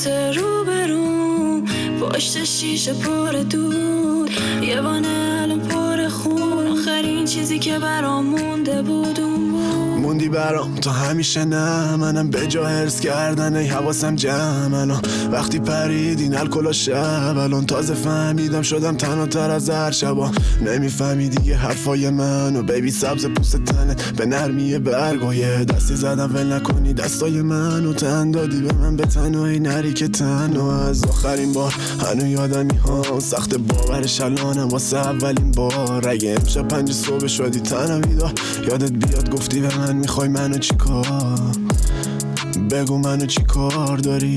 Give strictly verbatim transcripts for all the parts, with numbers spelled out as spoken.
صورت روبروم، پشت شیشه پر دود، یه وانه الان پر خون. آخرین چیزی که برام مونده بود اون بود. موندی برام تا همیشه، نه منم به جا هرس کردن ای حواسم جمع. الان وقتی پریدین الکلا شب، الان تازه فهمیدم شدم تنها تر از هر شبا. نمیفهمی دیگه حرفای منو بیبی، سبز پوست تنت به نرمی برگایه. دستی زدم ول نکنی دستای منو، تن دادی به من به تنهایی نری که تنها. از آخرین بار هنو یادمی ها، سخت باورش الانم واسه اولین بار. اگه امشب پنج صبح شدی تنها بیدار، یادت بیاد گفتی به من میخوای منو چی کار، بگو منو چی کار داری.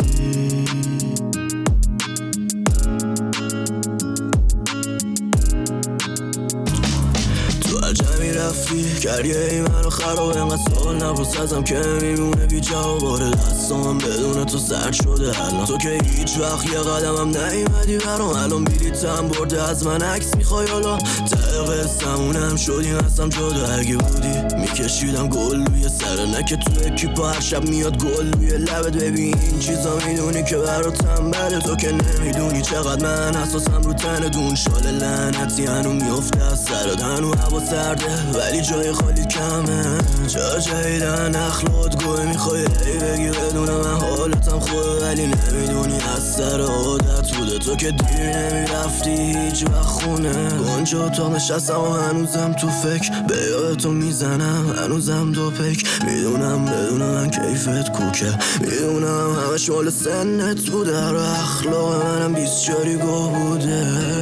تو عجمی رفتی گریه ای منو خراب، اینقدر سوال نپرسم که میمونه بی جواب. باره دستام بدون تو سرد شده الان، تو که هیچ وقت یه قدمم نیومدی برام. الان بلیطم برده از من عکس میخوای حالا، ته قصه‌مونم شدی هستم جدا. اگه بودی میکشیدم گل روی سر، نه که تو اکیپا هر شب میاد گل روی لبت. ببین این چیزا میدونی که براتم بده، تو که نمیدونی چقدر من حساسم رو تن دون. شال لعنتی هنو میفته از سرت، هنو هوا سرده ولی جای خالی کمه. جا جاییدن اخلاط گوه میخوای ای بگی بدونم من حالتم خوبه، ولی نمیدونی از سر عادت بوده. تو که دیر نمیرفتی هیچ وقت خونه، اونجا تا نشستم و هنوزم تو فکر به یاد تو میزنم. هنوزم دو پک میدونم بدونم من کیفت کوکه، میدونم همش مال سنت بوده. رو اخلاق منم بیست جاری گوه بوده.